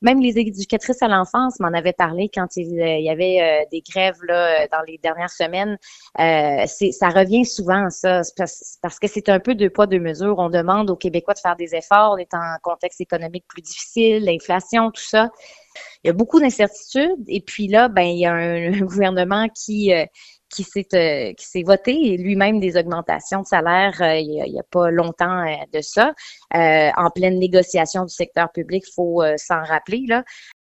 même les éducatrices à l'enfance m'en avaient parlé quand il y avait des grèves là dans les dernières semaines. Ça revient souvent, ça, parce que c'est un peu deux poids, deux mesures. On demande aux Québécois de faire des efforts, on est en contexte économique plus difficile, l'inflation, tout ça. Il y a beaucoup d'incertitudes. Et puis là, ben, il y a un gouvernement qui s'est voté lui-même des augmentations de salaire il y a pas longtemps de ça, en pleine négociation du secteur public, faut s'en rappeler là.